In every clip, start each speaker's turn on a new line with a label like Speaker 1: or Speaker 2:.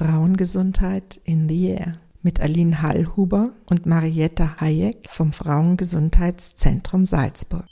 Speaker 1: Frauengesundheit in the Air mit Aline Hallhuber und Marietta Hayek vom Frauengesundheitszentrum Salzburg.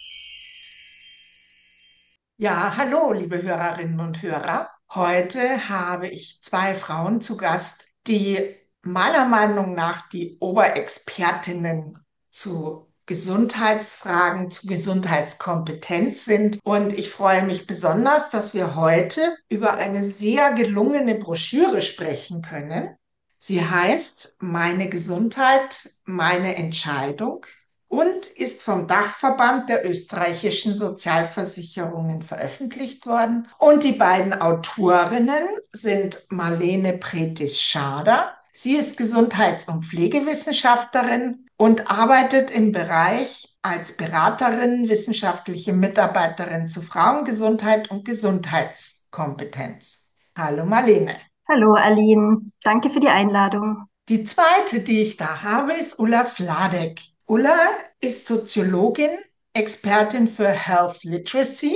Speaker 2: Ja, hallo, liebe Hörerinnen und Hörer. Heute habe ich zwei Frauen zu Gast, die meiner Meinung nach die Oberexpertinnen zu Gesundheitsfragen, zu Gesundheitskompetenz sind. Und ich freue mich besonders, dass wir heute über eine sehr gelungene Broschüre sprechen können. Sie heißt Meine Gesundheit, meine Entscheidung und ist vom Dachverband der österreichischen Sozialversicherungen veröffentlicht worden. Und die beiden Autorinnen sind Marlene Pretis-Schader. Sie ist Gesundheits- und Pflegewissenschaftlerin und arbeitet im Bereich als Beraterin, wissenschaftliche Mitarbeiterin zu Frauengesundheit und Gesundheitskompetenz. Hallo Marlene.
Speaker 3: Hallo Aline, danke für die Einladung.
Speaker 2: Die zweite, die ich da habe, ist Ulla Sladek. Ulla ist Soziologin, Expertin für Health Literacy,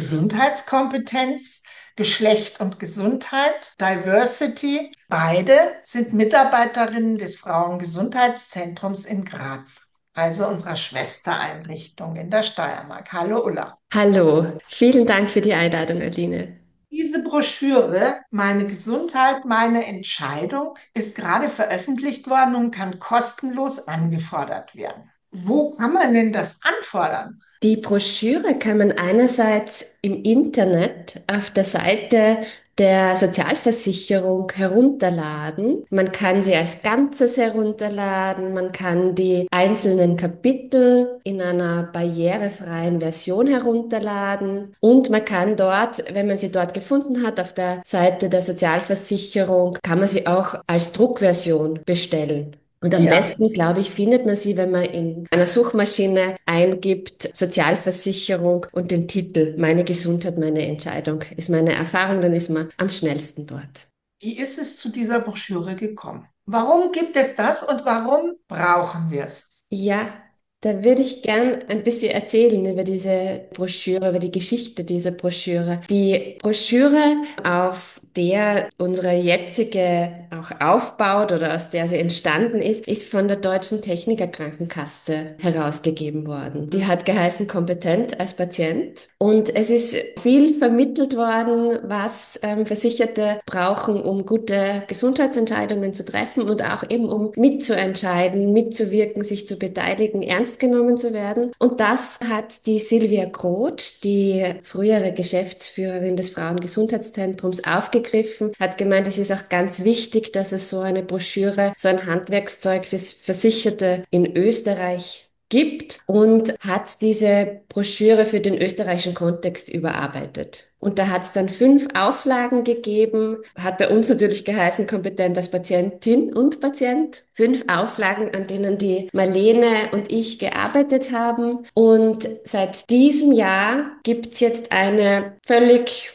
Speaker 2: Gesundheitskompetenz, Geschlecht und Gesundheit, Diversity. Beide sind Mitarbeiterinnen des Frauengesundheitszentrums in Graz, also unserer Schwestereinrichtung in der Steiermark. Hallo Ulla.
Speaker 4: Hallo, vielen Dank für die Einladung, Aline.
Speaker 2: Diese Broschüre, Meine Gesundheit, meine Entscheidung, ist gerade veröffentlicht worden und kann kostenlos angefordert werden. Wo kann man denn das anfordern?
Speaker 4: Die Broschüre kann man einerseits im Internet auf der Seite der Sozialversicherung herunterladen. Man kann sie als Ganzes herunterladen, man kann die einzelnen Kapitel in einer barrierefreien Version herunterladen und man kann dort, wenn man sie dort gefunden hat, auf der Seite der Sozialversicherung, kann man sie auch als Druckversion bestellen. Und am besten, glaube ich, findet man sie, wenn man in einer Suchmaschine eingibt, Sozialversicherung und den Titel Meine Gesundheit, meine Entscheidung. Ist meine Erfahrung, dann ist man am schnellsten dort.
Speaker 2: Wie ist es zu dieser Broschüre gekommen? Warum gibt es das und warum brauchen wir es?
Speaker 4: Ja, da würde ich gern ein bisschen erzählen über diese Broschüre, über die Geschichte dieser Broschüre. Die Broschüre, auf der unsere jetzige auch aufbaut oder aus der sie entstanden ist von der Deutschen Technikerkrankenkasse herausgegeben worden. Die hat geheißen Kompetent als Patient und es ist viel vermittelt worden, was Versicherte brauchen, um gute Gesundheitsentscheidungen zu treffen und auch eben um mitzuentscheiden, mitzuwirken, sich zu beteiligen, ernst genommen zu werden. Und das hat die Silvia Groth, die frühere Geschäftsführerin des Frauengesundheitszentrums, aufgegriffen, hat gemeint, es ist auch ganz wichtig, dass es so eine Broschüre, so ein Handwerkszeug für Versicherte in Österreich gibt und hat diese Broschüre für den österreichischen Kontext überarbeitet. Und da hat es dann 5 Auflagen gegeben, hat bei uns natürlich geheißen, kompetent als Patientin und Patient. 5 Auflagen, an denen die Marlene und ich gearbeitet haben. Und seit diesem Jahr gibt's jetzt eine völlig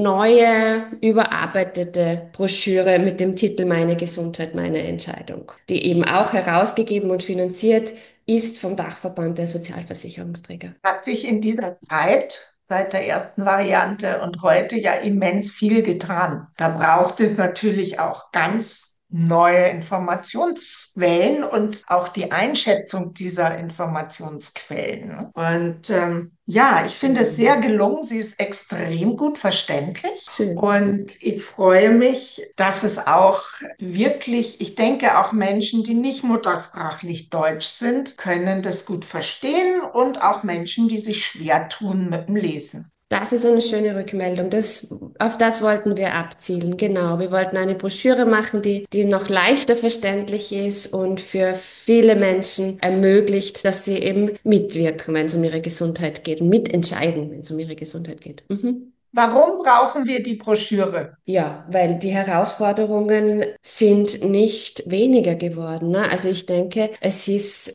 Speaker 4: neue, überarbeitete Broschüre mit dem Titel Meine Gesundheit, meine Entscheidung, die eben auch herausgegeben und finanziert ist vom Dachverband der Sozialversicherungsträger.
Speaker 2: Hat sich in dieser Zeit seit der ersten Variante und heute ja immens viel getan. Da braucht es natürlich auch ganz neue Informationsquellen und auch die Einschätzung dieser Informationsquellen. Und ja, ich finde es sehr gelungen. Sie ist extrem gut verständlich.
Speaker 4: Schön.
Speaker 2: Und ich freue mich, dass es auch wirklich, ich denke auch Menschen, die nicht muttersprachlich Deutsch sind, können das gut verstehen und auch Menschen, die sich schwer tun mit dem Lesen.
Speaker 4: Das ist eine schöne Rückmeldung. Auf das wollten wir abzielen. Genau. Wir wollten eine Broschüre machen, die noch leichter verständlich ist und für viele Menschen ermöglicht, dass sie eben mitwirken, wenn es um ihre Gesundheit geht, und mitentscheiden, wenn es um ihre Gesundheit geht.
Speaker 2: Warum brauchen wir die Broschüre?
Speaker 4: Ja, weil die Herausforderungen sind nicht weniger geworden, ne? Also ich denke, es ist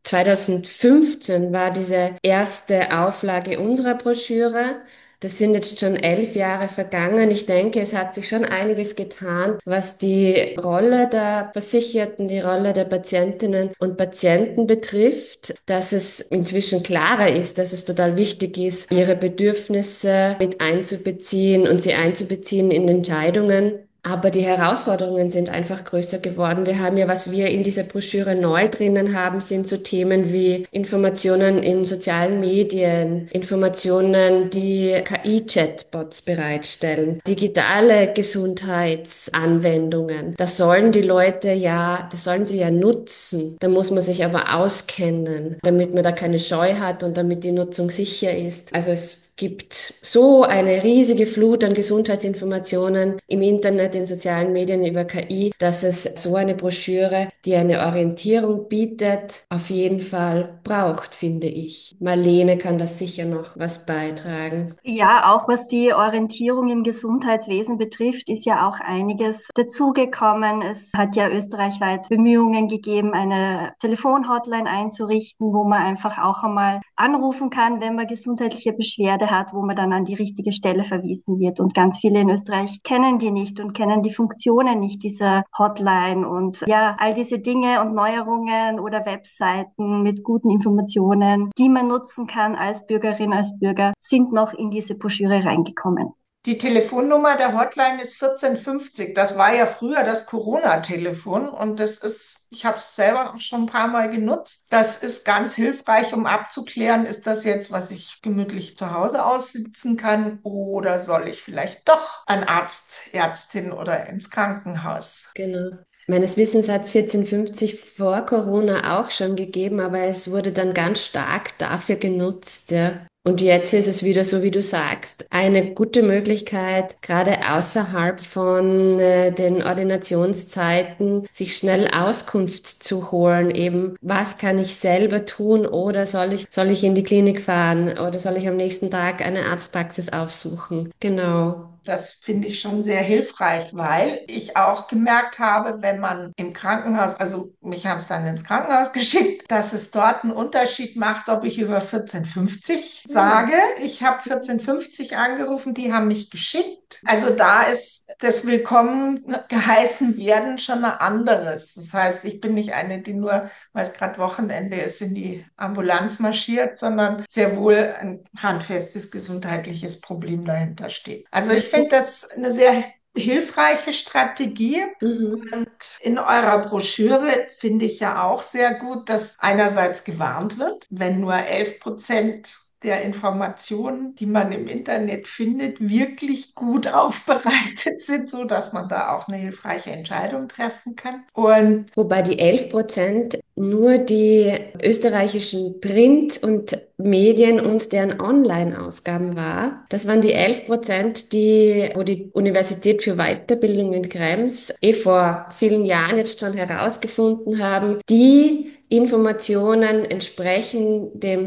Speaker 4: 2015 war diese erste Auflage unserer Broschüre. Das sind jetzt schon 11 Jahre vergangen. Ich denke, es hat sich schon einiges getan, was die Rolle der Versicherten, die Rolle der Patientinnen und Patienten betrifft, dass es inzwischen klarer ist, dass es total wichtig ist, ihre Bedürfnisse mit einzubeziehen und sie einzubeziehen in Entscheidungen. Aber die Herausforderungen sind einfach größer geworden. Wir haben ja, was wir in dieser Broschüre neu drinnen haben, sind so Themen wie Informationen in sozialen Medien, Informationen, die KI-Chatbots bereitstellen, digitale Gesundheitsanwendungen. Das sollen die Leute ja, das sollen sie ja nutzen. Da muss man sich aber auskennen, damit man da keine Scheu hat und damit die Nutzung sicher ist. Also es gibt so eine riesige Flut an Gesundheitsinformationen im Internet, in sozialen Medien über KI, dass es so eine Broschüre, die eine Orientierung bietet, auf jeden Fall braucht, finde ich. Marlene kann das sicher noch was beitragen.
Speaker 3: Ja, auch was die Orientierung im Gesundheitswesen betrifft, ist ja auch einiges dazugekommen. Es hat ja österreichweit Bemühungen gegeben, eine Telefonhotline einzurichten, wo man einfach auch einmal anrufen kann, wenn man gesundheitliche Beschwerde hat, wo man dann an die richtige Stelle verwiesen wird. Und ganz viele in Österreich kennen die nicht und kennen die Funktionen nicht dieser Hotline. Und ja, all diese Dinge und Neuerungen oder Webseiten mit guten Informationen, die man nutzen kann als Bürgerin, als Bürger, sind noch in diese Broschüre reingekommen.
Speaker 2: Die Telefonnummer der Hotline ist 1450. Das war ja früher das Corona-Telefon und das ist, ich habe es selber auch schon ein paar Mal genutzt. Das ist ganz hilfreich, um abzuklären, ist das jetzt, was ich gemütlich zu Hause aussitzen kann oder soll ich vielleicht doch an Arzt, Ärztin oder ins Krankenhaus?
Speaker 4: Genau. Meines Wissens hat es 1450 vor Corona auch schon gegeben, aber es wurde dann ganz stark dafür genutzt, ja. Und jetzt ist es wieder so, wie du sagst, eine gute Möglichkeit, gerade außerhalb von den Ordinationszeiten, sich schnell Auskunft zu holen, eben, was kann ich selber tun oder soll ich in die Klinik fahren oder soll ich am nächsten Tag eine Arztpraxis aufsuchen? Genau.
Speaker 2: Das finde ich schon sehr hilfreich, weil ich auch gemerkt habe, wenn man im Krankenhaus, also mich haben es dann ins Krankenhaus geschickt, dass es dort einen Unterschied macht, ob ich über 1450 sage. Ich habe 1450 angerufen, die haben mich geschickt. Also da ist das Willkommen geheißen werden schon ein anderes. Das heißt, ich bin nicht eine, die nur, weil es gerade Wochenende ist, in die Ambulanz marschiert, sondern sehr wohl ein handfestes gesundheitliches Problem dahinter steht. Also ich finde das eine sehr hilfreiche Strategie.
Speaker 4: Mhm.
Speaker 2: Und in eurer Broschüre finde ich ja auch sehr gut, dass einerseits gewarnt wird, wenn nur 11% der Informationen, die man im Internet findet, wirklich gut aufbereitet sind, so dass man da auch eine hilfreiche Entscheidung treffen kann. Und
Speaker 4: Wobei die 11% nur die österreichischen Print- und Medien und deren Online-Ausgaben war. Das waren die 11%, wo die Universität für Weiterbildung in Krems vor vielen Jahren jetzt schon herausgefunden haben, die Informationen entsprechen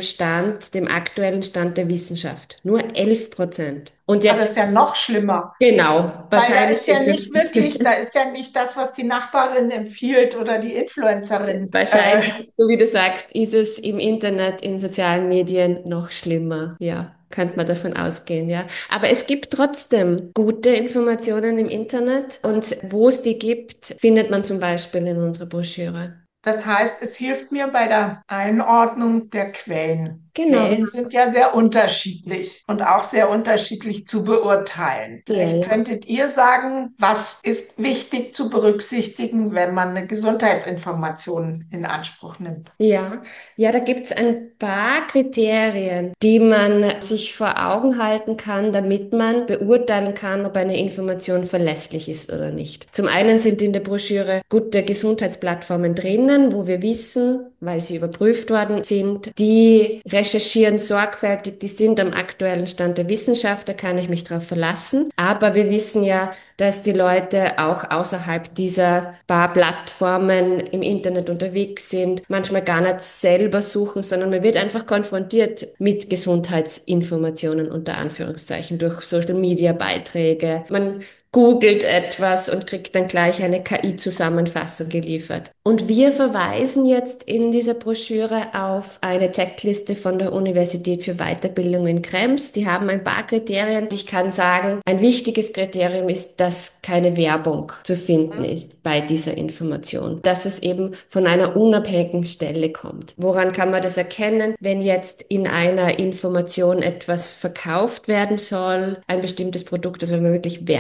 Speaker 4: dem aktuellen Stand der Wissenschaft. Nur 11%. Und
Speaker 2: das ist
Speaker 4: jetzt,
Speaker 2: ja noch schlimmer.
Speaker 4: genau,
Speaker 2: Weil da
Speaker 4: wahrscheinlich
Speaker 2: ist ja
Speaker 4: ist
Speaker 2: nicht wirklich,
Speaker 4: es
Speaker 2: da ist ja nicht das, was die Nachbarin empfiehlt oder die Influencerin.
Speaker 4: wahrscheinlich, so wie du sagst, ist es im Internet, in sozialen Medien noch schlimmer. Ja, könnte man davon ausgehen, ja. Aber es gibt trotzdem gute Informationen im Internet und wo es die gibt, findet man zum Beispiel in unserer Broschüre.
Speaker 2: Das heißt, es hilft mir bei der Einordnung der Quellen.
Speaker 4: Genau.
Speaker 2: Quellen sind ja sehr unterschiedlich und auch sehr unterschiedlich zu beurteilen.
Speaker 4: Ja,
Speaker 2: Vielleicht
Speaker 4: ja.
Speaker 2: könntet ihr sagen, was ist wichtig zu berücksichtigen, wenn man eine Gesundheitsinformation in Anspruch nimmt?
Speaker 4: Ja, ja, da gibt's ein paar Kriterien, die man sich vor Augen halten kann, damit man beurteilen kann, ob eine Information verlässlich ist oder nicht. Zum einen sind in der Broschüre gute Gesundheitsplattformen drinnen, wo wir wissen, weil sie überprüft worden sind, die recherchieren sorgfältig, die sind am aktuellen Stand der Wissenschaft, da kann ich mich drauf verlassen. Aber wir wissen ja, dass die Leute auch außerhalb dieser paar Plattformen im Internet unterwegs sind, manchmal gar nicht selber suchen, sondern man wird einfach konfrontiert mit Gesundheitsinformationen unter Anführungszeichen durch Social-Media-Beiträge. Man googelt etwas und kriegt dann gleich eine KI-Zusammenfassung geliefert. Und wir verweisen jetzt in dieser Broschüre auf eine Checkliste von der Universität für Weiterbildung in Krems. Die haben ein paar Kriterien. Ich kann sagen, ein wichtiges Kriterium ist, dass keine Werbung zu finden ist bei dieser Information. Dass es eben von einer unabhängigen Stelle kommt. Woran kann man das erkennen? Wenn jetzt in einer Information etwas verkauft werden soll, ein bestimmtes Produkt, also wenn man wirklich Werbung erkennt,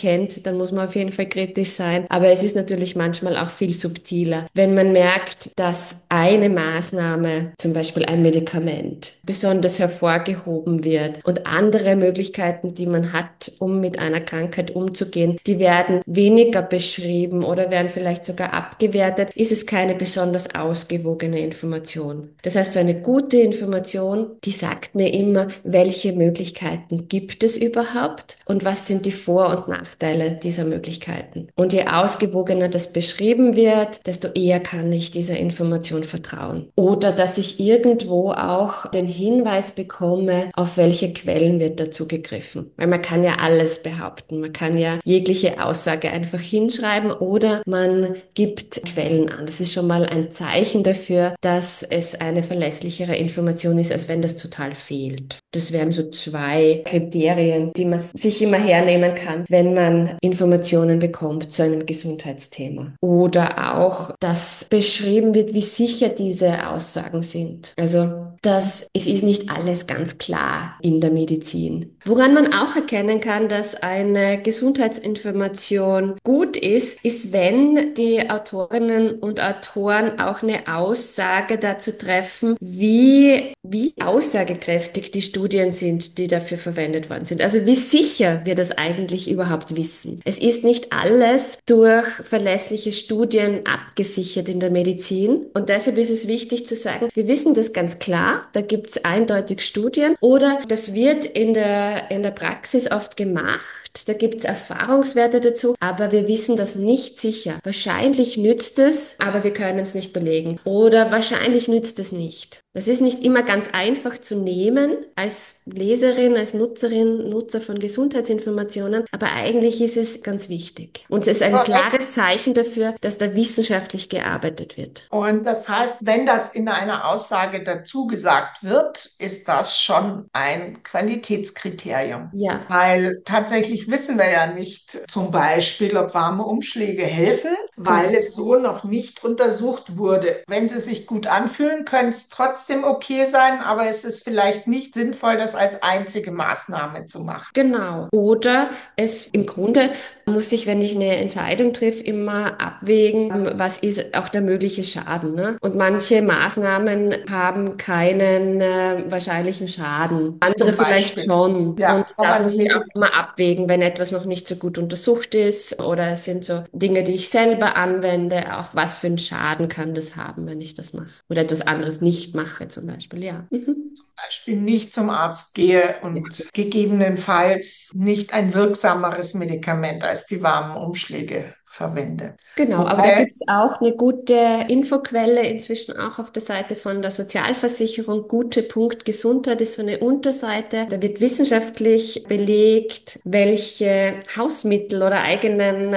Speaker 4: kennt, dann muss man auf jeden Fall kritisch sein. Aber es ist natürlich manchmal auch viel subtiler. Wenn man merkt, dass eine Maßnahme, zum Beispiel ein Medikament, besonders hervorgehoben wird und andere Möglichkeiten, die man hat, um mit einer Krankheit umzugehen, die werden weniger beschrieben oder werden vielleicht sogar abgewertet, ist es keine besonders ausgewogene Information. Das heißt, so eine gute Information, die sagt mir immer, welche Möglichkeiten gibt es überhaupt und was sind die Vor- und Nachteile dieser Möglichkeiten. Und je ausgewogener das beschrieben wird, desto eher kann ich dieser Information vertrauen. Oder dass ich irgendwo auch den Hinweis bekomme, auf welche Quellen wird dazu gegriffen. Weil man kann ja alles behaupten. Man kann ja jegliche Aussage einfach hinschreiben oder man gibt Quellen an. Das ist schon mal ein Zeichen dafür, dass es eine verlässlichere Information ist, als wenn das total fehlt. Das wären so 2 Kriterien, die man sich immer hernehmen kann, wenn man Informationen bekommt zu einem Gesundheitsthema. Oder auch, dass beschrieben wird, wie sicher diese Aussagen sind. Also, es ist nicht alles ganz klar in der Medizin. Woran man auch erkennen kann, dass eine Gesundheitsinformation gut ist, ist, wenn die Autorinnen und Autoren auch eine Aussage dazu treffen, wie aussagekräftig die Studien sind, die dafür verwendet worden sind. Also wie sicher wir das eigentlich überhaupt wissen. Es ist nicht alles durch verlässliche Studien abgesichert in der Medizin und deshalb ist es wichtig zu sagen, wir wissen das ganz klar, da gibt es eindeutig Studien oder das wird in der Praxis oft gemacht. Da gibt es Erfahrungswerte dazu, aber wir wissen das nicht sicher. Wahrscheinlich nützt es, aber wir können es nicht belegen. Oder wahrscheinlich nützt es nicht. Das ist nicht immer ganz einfach zu nehmen als Leserin, als Nutzerin, Nutzer von Gesundheitsinformationen, aber eigentlich ist es ganz wichtig. Und es ist ein klares Zeichen dafür, dass da wissenschaftlich gearbeitet wird.
Speaker 2: Und das heißt, wenn das in einer Aussage dazu gesagt wird, ist das schon ein Qualitätskriterium.
Speaker 4: Ja.
Speaker 2: Weil tatsächlich wissen wir ja nicht zum Beispiel, ob warme Umschläge helfen, weil es so noch nicht untersucht wurde. Wenn sie sich gut anfühlen, können es trotzdem okay sein, aber es ist vielleicht nicht sinnvoll, das als einzige Maßnahme zu machen.
Speaker 4: Genau. Oder im Grunde muss ich, wenn ich eine Entscheidung treffe, immer abwägen, was ist auch der mögliche Schaden. Ne? Und manche Maßnahmen haben keinen wahrscheinlichen Schaden. Andere vielleicht schon.
Speaker 2: Ja,
Speaker 4: und das muss ich auch immer abwägen, wenn etwas noch nicht so gut untersucht ist. Oder es sind so Dinge, die ich selber anwende. Auch was für einen Schaden kann das haben, wenn ich das mache. Oder etwas anderes nicht mache zum Beispiel. Ja.
Speaker 2: Zum Beispiel nicht zum Arzt gehe und gegebenenfalls nicht ein wirksameres Medikament als die warmen Umschläge verwende.
Speaker 4: Genau, aber da gibt es auch eine gute Infoquelle inzwischen auch auf der Seite von der Sozialversicherung. Gute.gesundheit ist so eine Unterseite. Da wird wissenschaftlich belegt, welche Hausmittel oder eigenen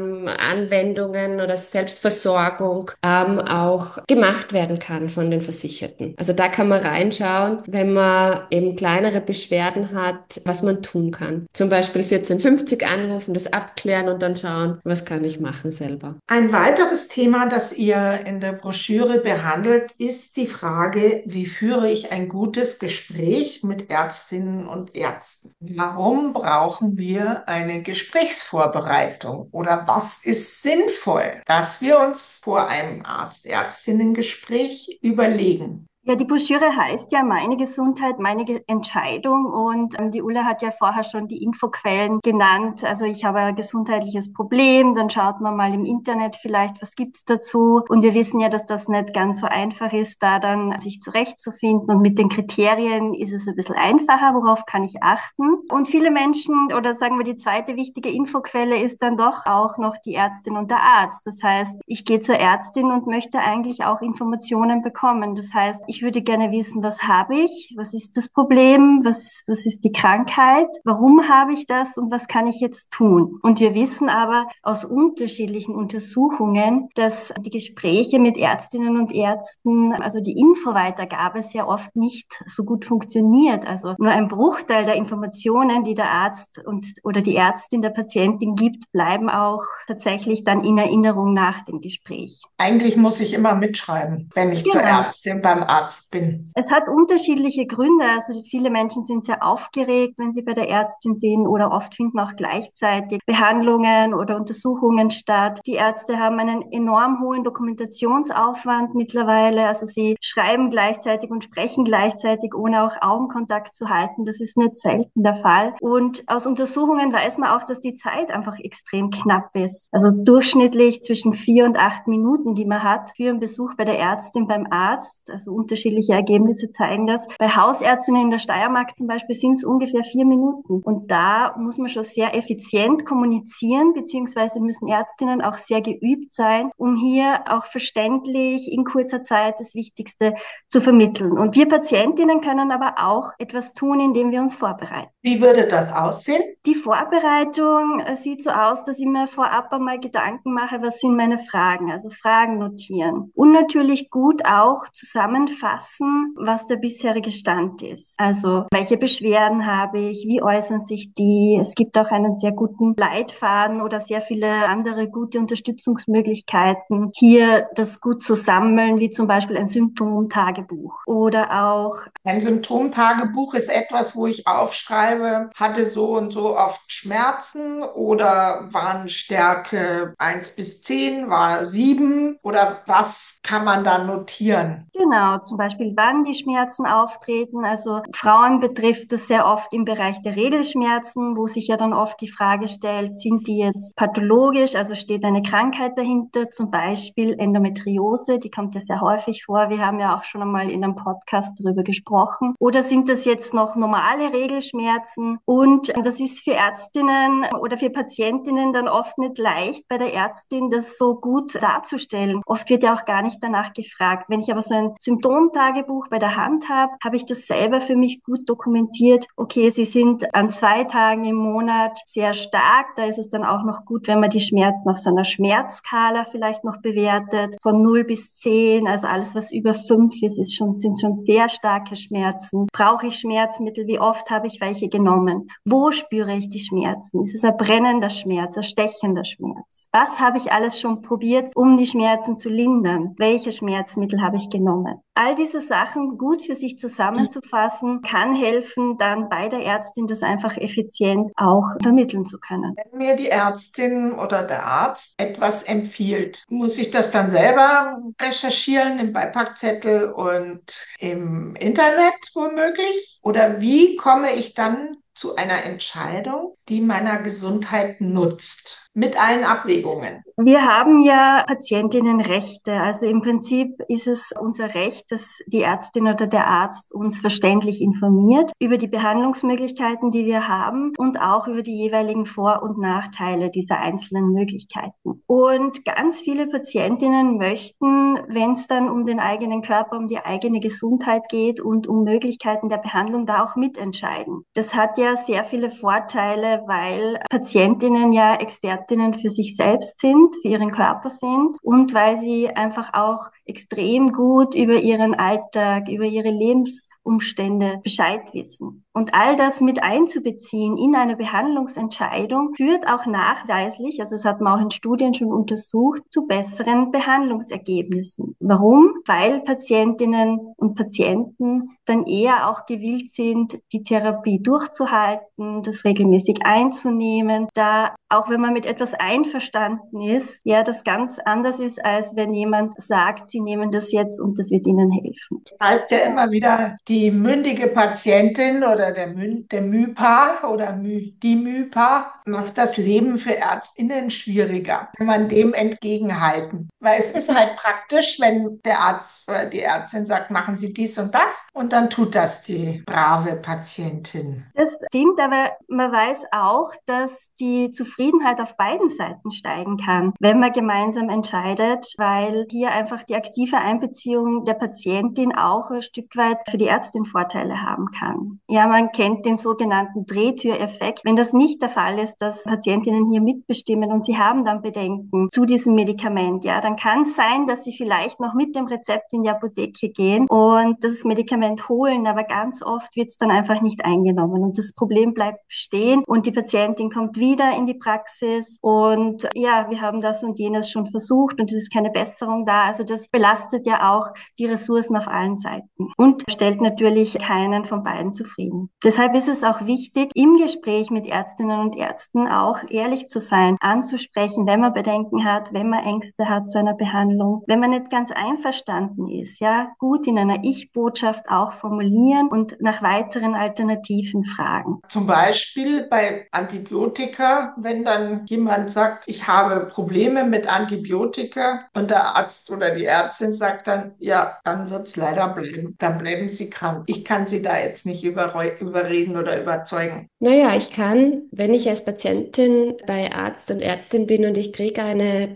Speaker 4: Anwendungen oder Selbstversorgung auch gemacht werden kann von den Versicherten. Also da kann man reinschauen, wenn man eben kleinere Beschwerden hat, was man tun kann. Zum Beispiel 1450 anrufen, das abklären und dann schauen, was kann ich machen selber.
Speaker 2: Ein weiteres Thema, das ihr in der Broschüre behandelt, ist die Frage, wie führe ich ein gutes Gespräch mit Ärztinnen und Ärzten? Warum brauchen wir eine Gesprächsvorbereitung? Oder was ist sinnvoll, dass wir uns vor einem Arzt-Ärztinnen-Gespräch überlegen?
Speaker 3: Ja, die Broschüre heißt ja Meine Gesundheit, meine Entscheidung und die Ulla hat ja vorher schon die Infoquellen genannt. Also ich habe ein gesundheitliches Problem, dann schaut man mal im Internet vielleicht, was gibt's dazu. Und wir wissen ja, dass das nicht ganz so einfach ist, da dann sich zurechtzufinden. Und mit den Kriterien ist es ein bisschen einfacher, worauf kann ich achten. Und viele Menschen, oder sagen wir die zweite wichtige Infoquelle ist dann doch auch noch die Ärztin und der Arzt. Das heißt, ich gehe zur Ärztin und möchte eigentlich auch Informationen bekommen. Das heißt, ich würde gerne wissen, was habe ich? Was ist das Problem? Was ist die Krankheit? Warum habe ich das? Und was kann ich jetzt tun? Und wir wissen aber aus unterschiedlichen Untersuchungen, dass die Gespräche mit Ärztinnen und Ärzten, also die Infoweitergabe sehr oft nicht so gut funktioniert. Also nur ein Bruchteil der Informationen, die der Arzt oder die Ärztin der Patientin gibt, bleiben auch tatsächlich dann in Erinnerung nach dem Gespräch.
Speaker 2: Eigentlich muss ich immer mitschreiben, wenn ich zur Ärztin beim Arzt Arzt bin?
Speaker 3: Es hat unterschiedliche Gründe. Also viele Menschen sind sehr aufgeregt, wenn sie bei der Ärztin sind, oder oft finden auch gleichzeitig Behandlungen oder Untersuchungen statt. Die Ärzte haben einen enorm hohen Dokumentationsaufwand mittlerweile. Also sie schreiben gleichzeitig und sprechen gleichzeitig, ohne auch Augenkontakt zu halten. Das ist nicht selten der Fall. Und aus Untersuchungen weiß man auch, dass die Zeit einfach extrem knapp ist. Also durchschnittlich zwischen 4 und 8 Minuten, die man hat für einen Besuch bei der Ärztin, beim Arzt. Also unterschiedliche Ergebnisse zeigen das. Bei Hausärztinnen in der Steiermark zum Beispiel sind es ungefähr 4 Minuten. Und da muss man schon sehr effizient kommunizieren, beziehungsweise müssen Ärztinnen auch sehr geübt sein, um hier auch verständlich in kurzer Zeit das Wichtigste zu vermitteln. Und wir Patientinnen können aber auch etwas tun, indem wir uns vorbereiten.
Speaker 2: Wie würde das aussehen?
Speaker 3: Die Vorbereitung sieht so aus, dass ich mir vorab einmal Gedanken mache, was sind meine Fragen, also Fragen notieren. Und natürlich gut auch zusammenfassen, was der bisherige Stand ist. Also welche Beschwerden habe ich, wie äußern sich die? Es gibt auch einen sehr guten Leitfaden oder sehr viele andere gute Unterstützungsmöglichkeiten, hier das gut zu sammeln, wie zum Beispiel ein Symptomtagebuch oder auch
Speaker 2: Ein Symptomtagebuch ist etwas, wo ich aufschreibe, hatte so und so oft Schmerzen oder waren Stärke 1 bis 10, war 7 oder was kann man da notieren?
Speaker 3: genau, zum Beispiel, wann die Schmerzen auftreten. Also Frauen betrifft es sehr oft im Bereich der Regelschmerzen, wo sich ja dann oft die Frage stellt, sind die jetzt pathologisch, also steht eine Krankheit dahinter, zum Beispiel Endometriose, die kommt ja sehr häufig vor. Wir haben ja auch schon einmal in einem Podcast darüber gesprochen. Oder sind das jetzt noch normale Regelschmerzen? Und das ist für Ärztinnen oder für Patientinnen dann oft nicht leicht, bei der Ärztin das so gut darzustellen. Oft wird ja auch gar nicht danach gefragt. Wenn ich aber so ein Symptomtagebuch bei der Hand habe, habe ich das selber für mich gut dokumentiert. Okay, sie sind an 2 Tagen im Monat sehr stark. Da ist es dann auch noch gut, wenn man die Schmerzen auf so einer Schmerzskala vielleicht noch bewertet. Von 0 bis 10, also alles, was über 5 ist, sind schon sehr starke Schmerzen. Brauche ich Schmerzmittel? Wie oft habe ich welche genommen? Wo spüre ich die Schmerzen? Ist es ein brennender Schmerz, ein stechender Schmerz? Was habe ich alles schon probiert, um die Schmerzen zu lindern? Welche Schmerzmittel habe ich genommen? All diese Sachen gut für sich zusammenzufassen, kann helfen, dann bei der Ärztin das einfach effizient auch vermitteln zu können.
Speaker 2: Wenn mir die Ärztin oder der Arzt etwas empfiehlt, muss ich das dann selber recherchieren im Beipackzettel und im Internet womöglich? Oder wie komme ich dann zu einer Entscheidung, die meiner Gesundheit nutzt? Mit allen Abwägungen.
Speaker 3: Wir haben ja Patientinnenrechte. Also im Prinzip ist es unser Recht, dass die Ärztin oder der Arzt uns verständlich informiert über die Behandlungsmöglichkeiten, die wir haben und auch über die jeweiligen Vor- und Nachteile dieser einzelnen Möglichkeiten. Und ganz viele Patientinnen möchten, wenn es dann um den eigenen Körper, um die eigene Gesundheit geht und um Möglichkeiten der Behandlung, da auch mitentscheiden. Das hat ja sehr viele Vorteile, weil Patientinnen ja Expertinnen für sich selbst sind, für ihren Körper sind und weil sie einfach auch extrem gut über ihren Alltag, über ihre Lebensumstände Bescheid wissen. Und all das mit einzubeziehen in eine Behandlungsentscheidung führt auch nachweislich, also das hat man auch in Studien schon untersucht, zu besseren Behandlungsergebnissen. Warum? Weil Patientinnen und Patienten dann eher auch gewillt sind, die Therapie durchzuhalten, das regelmäßig einzunehmen, da auch wenn man mit etwas einverstanden ist, ja, das ganz anders ist, als wenn jemand sagt, sie nehmen das jetzt und das wird ihnen helfen.
Speaker 2: Halt ja immer wieder die mündige Patientin oder der MyPA oder die MyPA macht das Leben für ÄrztInnen schwieriger, wenn man dem entgegenhalten. Weil es ist halt praktisch, wenn der Arzt oder die Ärztin sagt, machen Sie dies und das und dann tut das die brave Patientin.
Speaker 3: Das stimmt, aber man weiß auch, dass die Zufriedenheit auf beiden Seiten steigen kann, wenn man gemeinsam entscheidet, weil hier einfach die aktive Einbeziehung der Patientin auch ein Stück weit für die Ärztin Vorteile haben kann. Ja, man kennt den sogenannten Drehtüreffekt. Wenn das nicht der Fall ist, dass Patientinnen hier mitbestimmen und sie haben dann Bedenken zu diesem Medikament, ja, dann kann es sein, dass sie vielleicht noch mit dem Rezept in die Apotheke gehen und das Medikament holen, aber ganz oft wird es dann einfach nicht eingenommen und das Problem bleibt bestehen und die Patientin kommt wieder in die Praxis und ja, wir haben das und jenes schon versucht und es ist keine Besserung da. Also das belastet ja auch die Ressourcen auf allen Seiten und stellt natürlich keinen von beiden zufrieden. Deshalb ist es auch wichtig, im Gespräch mit Ärztinnen und Ärzten auch ehrlich zu sein, anzusprechen, wenn man Bedenken hat, wenn man Ängste hat zu einer Behandlung, wenn man nicht ganz einverstanden ist, ja, gut in einer Ich-Botschaft auch formulieren und nach weiteren Alternativen fragen.
Speaker 2: Zum Beispiel bei Antibiotika, wenn dann jemand sagt, ich habe Probleme mit Antibiotika und der Arzt oder die Ärztin sagt dann, ja, dann wird es leider bleiben. Dann bleiben Sie krank. Ich kann Sie da jetzt nicht überreden oder überzeugen.
Speaker 4: Naja, ich kann, wenn ich als Patientin bei Arzt und Ärztin bin und ich kriege eine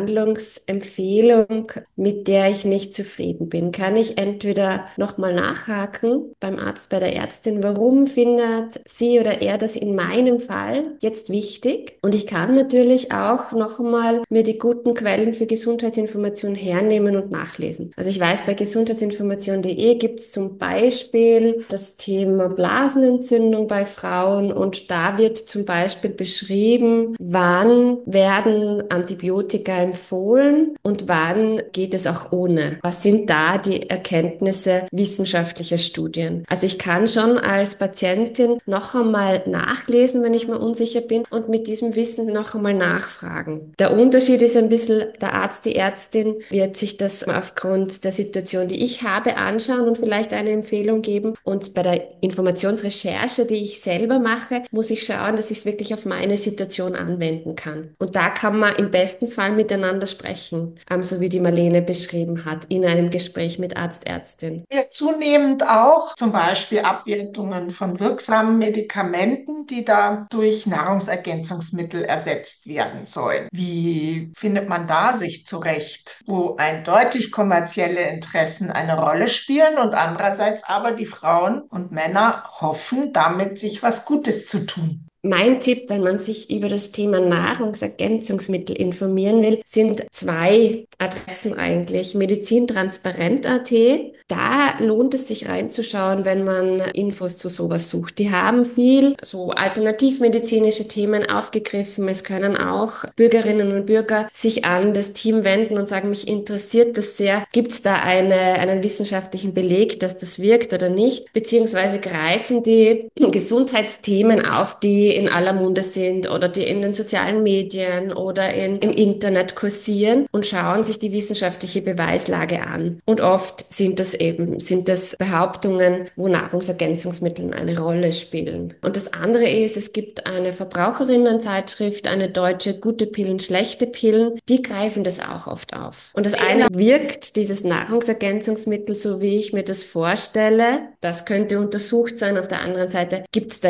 Speaker 4: Behandlungsempfehlung, mit der ich nicht zufrieden bin, kann ich entweder nochmal nachhaken beim Arzt, bei der Ärztin, warum findet sie oder er das in meinem Fall jetzt wichtig? Und ich kann natürlich auch nochmal mir die guten Quellen für Gesundheitsinformation hernehmen und nachlesen. Also ich weiß, bei gesundheitsinformation.de gibt es zum Beispiel das Thema Blasenentzündung bei Frauen und da wird zum Beispiel beschrieben, wann werden Antibiotika empfohlen und wann geht es auch ohne. Was sind da die Erkenntnisse wissenschaftlicher Studien? Also ich kann schon als Patientin noch einmal nachlesen, wenn ich mir unsicher bin und mit diesem Wissen noch einmal nachfragen. Der Unterschied ist ein bisschen, der Arzt, die Ärztin wird sich das aufgrund der Situation, die ich habe, anschauen und vielleicht eine Empfehlung geben. Und bei der Informationsrecherche, die ich selber mache, muss ich schauen, dass ich es wirklich auf meine Situation anwenden kann. Und da kann man im besten Fall miteinander sprechen, so wie die Marlene beschrieben hat, in einem Gespräch mit Arzt, Ärztin.
Speaker 2: Ja, zunehmend auch zum Beispiel Abwertungen von wirksamen Medikamenten, die da durch Nahrungsergänzungsmittel ersetzt werden sollen. Wie findet man da sich zurecht, wo eindeutig kommerzielle Interessen eine Rolle spielen und andererseits aber die Frauen und Männer hoffen, damit sich was Gutes zu tun?
Speaker 4: Mein Tipp, wenn man sich über das Thema Nahrungsergänzungsmittel informieren will, sind zwei Adressen eigentlich. Medizintransparent.at. Da lohnt es sich reinzuschauen, wenn man Infos zu sowas sucht. Die haben viel so alternativmedizinische Themen aufgegriffen. Es können auch Bürgerinnen und Bürger sich an das Team wenden und sagen, mich interessiert das sehr. Gibt es da einen wissenschaftlichen Beleg, dass das wirkt oder nicht? Beziehungsweise greifen die Gesundheitsthemen auf, die in aller Munde sind oder die in den sozialen Medien oder im Internet kursieren und schauen sich die wissenschaftliche Beweislage an. Und oft sind das Behauptungen, wo Nahrungsergänzungsmittel eine Rolle spielen. Und das andere ist, es gibt eine Verbraucherinnenzeitschrift, eine deutsche Gute Pillen, schlechte Pillen, die greifen das auch oft auf. Und das eine wirkt, dieses Nahrungsergänzungsmittel, so wie ich mir das vorstelle, das könnte untersucht sein. Auf der anderen Seite gibt es da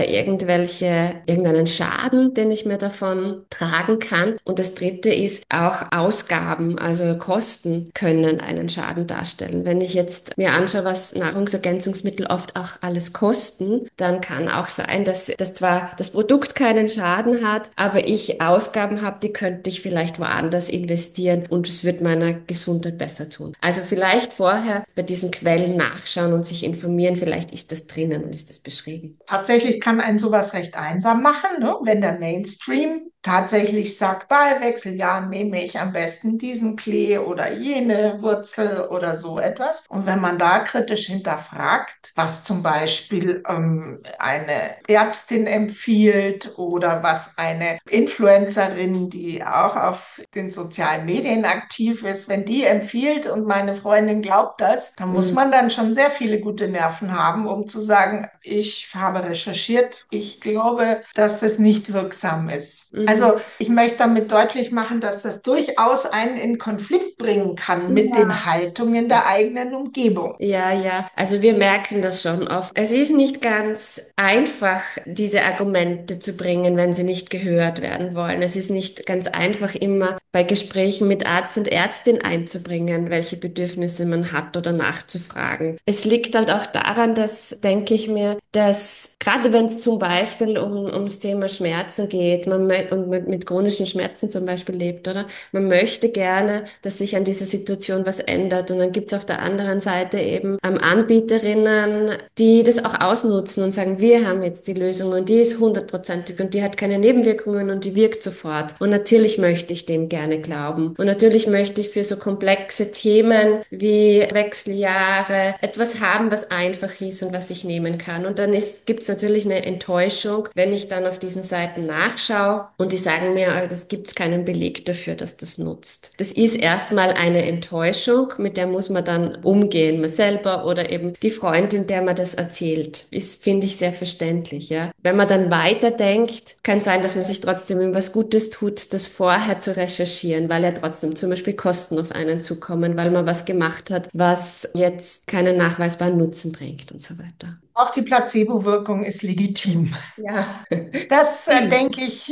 Speaker 4: irgendeinen Schaden, den ich mir davon tragen kann. Und das dritte ist auch Ausgaben, also Kosten können einen Schaden darstellen. Wenn ich jetzt mir anschaue, was Nahrungsergänzungsmittel oft auch alles kosten, dann kann auch sein, dass zwar das Produkt keinen Schaden hat, aber ich Ausgaben habe, die könnte ich vielleicht woanders investieren und es wird meiner Gesundheit besser tun. Also vielleicht vorher bei diesen Quellen nachschauen und sich informieren, vielleicht ist das drinnen und ist das beschrieben.
Speaker 2: Tatsächlich kann einen sowas recht einsam machen, ne? Wenn der Mainstream tatsächlich sagt, bei Wechseljahren nehme ich am besten diesen Klee oder jene Wurzel oder so etwas. Und wenn man da kritisch hinterfragt, was zum Beispiel eine Ärztin empfiehlt oder was eine Influencerin, die auch auf den sozialen Medien aktiv ist, wenn die empfiehlt und meine Freundin glaubt das, dann muss man dann schon sehr viele gute Nerven haben, um zu sagen, ich habe recherchiert, ich glaube, dass das nicht wirksam ist. Also ich möchte damit deutlich machen, dass das durchaus einen in Konflikt bringen kann mit den Haltungen der eigenen Umgebung.
Speaker 4: Ja, ja. Also wir merken das schon oft. Es ist nicht ganz einfach, diese Argumente zu bringen, wenn sie nicht gehört werden wollen. Es ist nicht ganz einfach, immer bei Gesprächen mit Arzt und Ärztin einzubringen, welche Bedürfnisse man hat oder nachzufragen. Es liegt halt auch daran, dass, denke ich mir, dass gerade wenn es zum Beispiel ums Thema Schmerzen geht, und mit chronischen Schmerzen zum Beispiel lebt, oder? Man möchte gerne, dass sich an dieser Situation was ändert. Und dann gibt es auf der anderen Seite eben Anbieterinnen, die das auch ausnutzen und sagen, wir haben jetzt die Lösung und die ist 100%ig und die hat keine Nebenwirkungen und die wirkt sofort. Und natürlich möchte ich dem gerne glauben. Und natürlich möchte ich für so komplexe Themen wie Wechseljahre etwas haben, was einfach ist und was ich nehmen kann. Und dann gibt es natürlich eine Enttäuschung, wenn ich dann auf diesen Seiten nachschaue und die sagen mir, das gibt es keinen Beleg dafür, dass das nutzt. Das ist erstmal eine Enttäuschung, mit der muss man dann umgehen, man selber oder eben die Freundin, der man das erzählt. Ist, finde ich, sehr verständlich, ja. Wenn man dann weiterdenkt, kann sein, dass man sich trotzdem was Gutes tut, das vorher zu recherchieren, weil ja trotzdem zum Beispiel Kosten auf einen zukommen, weil man was gemacht hat, was jetzt keinen nachweisbaren Nutzen bringt und so weiter.
Speaker 2: Auch die Placebo-Wirkung ist legitim.
Speaker 4: Ja,
Speaker 2: Das, denke ich,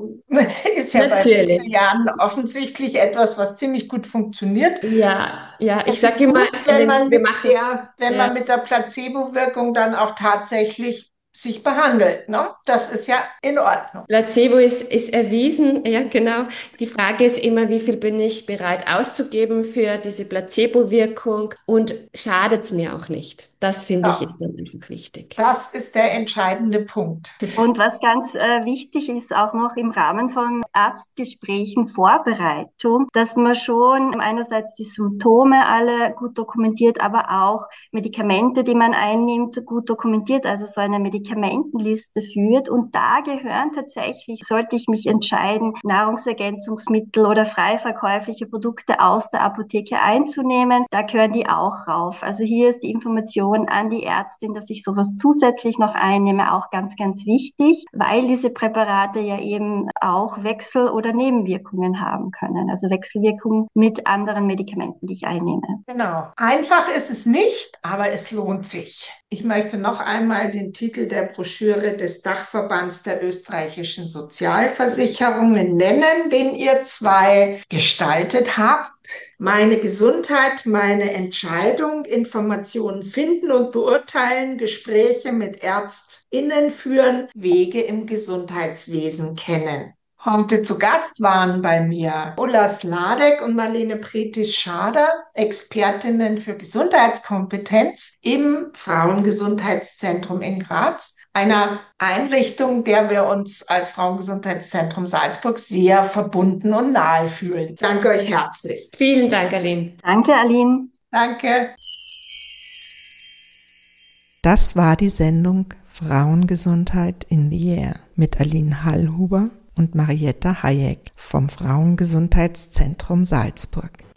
Speaker 2: ist ja bei
Speaker 4: natürlich.
Speaker 2: Wechseljahren offensichtlich etwas, was ziemlich gut funktioniert.
Speaker 4: Ja, ja, ich
Speaker 2: Es ist
Speaker 4: sage immer,
Speaker 2: gut,
Speaker 4: wir machen,
Speaker 2: wenn
Speaker 4: ja.
Speaker 2: man mit der Placebo-Wirkung dann auch tatsächlich sich behandelt, ne? Das ist ja in Ordnung.
Speaker 4: Placebo ist erwiesen, ja genau. Die Frage ist immer, wie viel bin ich bereit auszugeben für diese Placebo-Wirkung und schadet es mir auch nicht? Das finde ich
Speaker 2: Ja,
Speaker 4: ist dann einfach wichtig.
Speaker 2: das ist der entscheidende Punkt.
Speaker 3: Und was ganz wichtig ist, auch noch im Rahmen von Arztgesprächen Vorbereitung, dass man schon einerseits die Symptome alle gut dokumentiert, aber auch Medikamente, die man einnimmt, gut dokumentiert, also so eine Medikamentenliste führt. Und da gehören tatsächlich, sollte ich mich entscheiden, Nahrungsergänzungsmittel oder frei verkäufliche Produkte aus der Apotheke einzunehmen, da gehören die auch rauf. Also hier ist die Information an die Ärztin, dass ich sowas zusätzlich noch einnehme, auch ganz, ganz wichtig, weil diese Präparate ja eben auch Wechsel- oder Nebenwirkungen haben können. Also Wechselwirkungen mit anderen Medikamenten, die ich einnehme.
Speaker 2: Genau. Einfach ist es nicht, aber es lohnt sich. Ich möchte noch einmal den Titel der Broschüre des Dachverbands der österreichischen Sozialversicherungen nennen, den ihr zwei gestaltet habt. Meine Gesundheit, meine Entscheidung, Informationen finden und beurteilen, Gespräche mit ÄrztInnen führen, Wege im Gesundheitswesen kennen. Heute zu Gast waren bei mir Ulla Sladek und Marlene Pretis-Schader, Expertinnen für Gesundheitskompetenz im Frauengesundheitszentrum in Graz, einer Einrichtung, der wir uns als Frauengesundheitszentrum Salzburg sehr verbunden und nahe fühlen. Danke euch herzlich.
Speaker 4: Vielen Dank, Aline.
Speaker 3: Danke, Aline.
Speaker 2: Danke.
Speaker 1: Das war die Sendung Frauengesundheit in the Air mit Aline Hallhuber und Marietta Hayek vom Frauengesundheitszentrum Salzburg.